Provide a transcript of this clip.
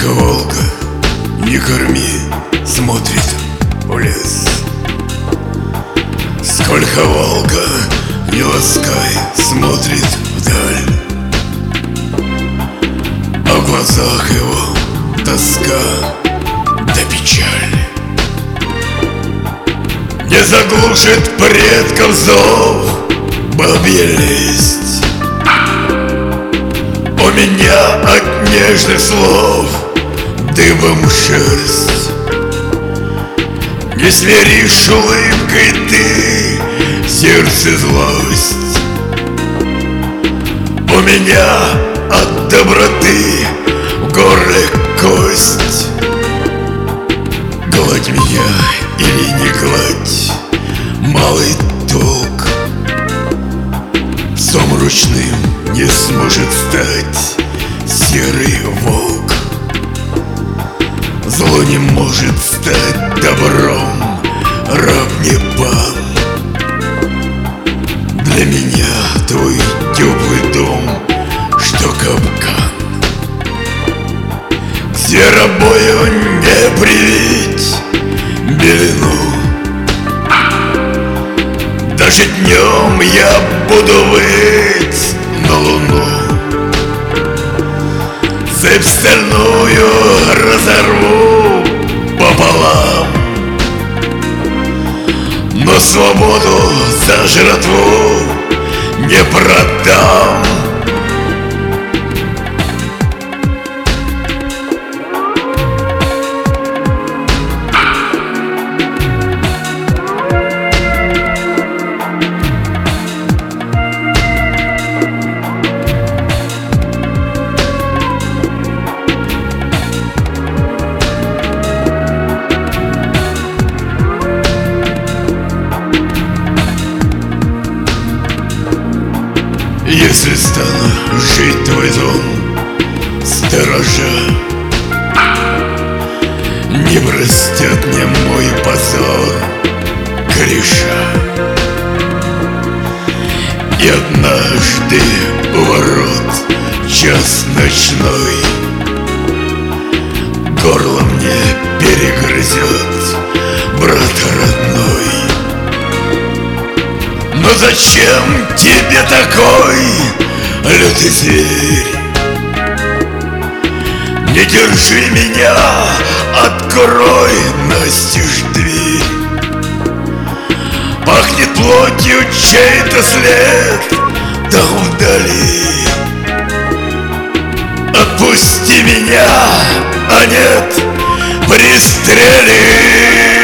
Сколько волка не корми, смотрит в лес. Сколько волка не ласкай, смотрит вдаль. А в глазах его тоска да печаль. Не заглушит предков зов бабья лесть. У меня от нежных слов дыбом шерсть. Не смиришь улыбкой ты сердце злость. У меня от доброты в горле кость. Гладь меня или не гладь, малый толк. Сом ручным не сможет стать серый волк. Зло не может стать добром, раб не пан. Для меня твой теплый дом, что капкан. Зверобою не привить белину. Даже днем я буду выть на луну. Цепь стальную разорву пополам, но свободу за жратву не продам. Если стану жить твой дом сторожа, не простят мне мой позор греша. И однажды у ворот час ночной горло мне перегрызет брат родной. Но зачем тебе такой лютый зверь? Не держи меня, открой настежь дверь. Пахнет плотью чей-то след там вдали. Отпусти меня, а нет, пристрели.